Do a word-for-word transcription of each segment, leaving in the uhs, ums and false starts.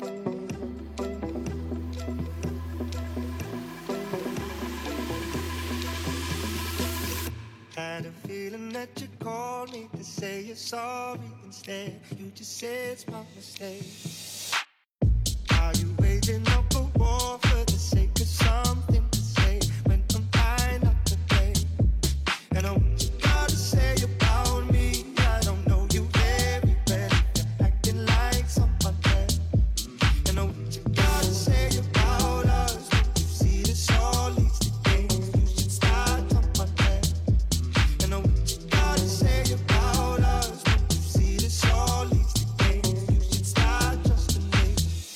Had a feeling that you called me to say you're sorry. Instead, you just said it's my mistake. Are you waging up a war for the sake of something to say when I'm fine not to play? And I what you gotta say about me, I don't know you very well. You're acting like someone else. And I what you gotta say about us, when you see this all leads to games, you should start on my head. And I what you gotta say about us, when you see this all leads to games, you should start trusting me.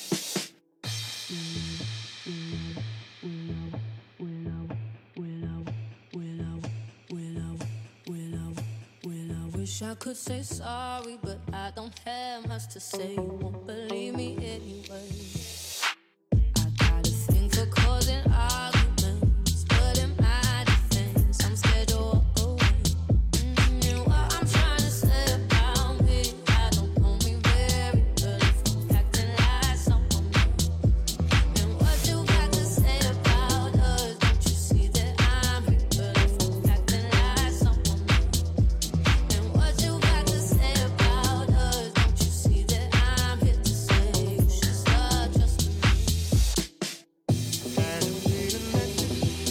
Wish I could say sorry, but I don't have much to say. You won't believe me anyway. I got a thing for causing arguments, but in my defense, I'm scared to walk away. Mm, and what I'm trying to say about me, I don't know me very well if I'm acting like someone else. And what you got to say about us, don't you see that I'm here, but if I'm acting like someone else. And what you got to say about us, don't you see that I'm here to say you should start trusting me. Had a feeling that you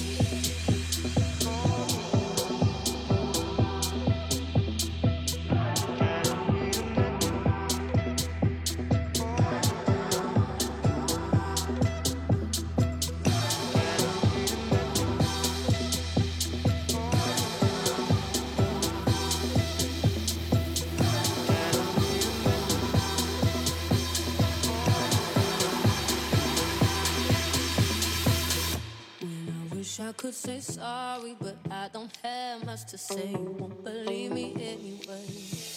When I wish I could say sorry, but I don't have much to say. You won't believe me anyway.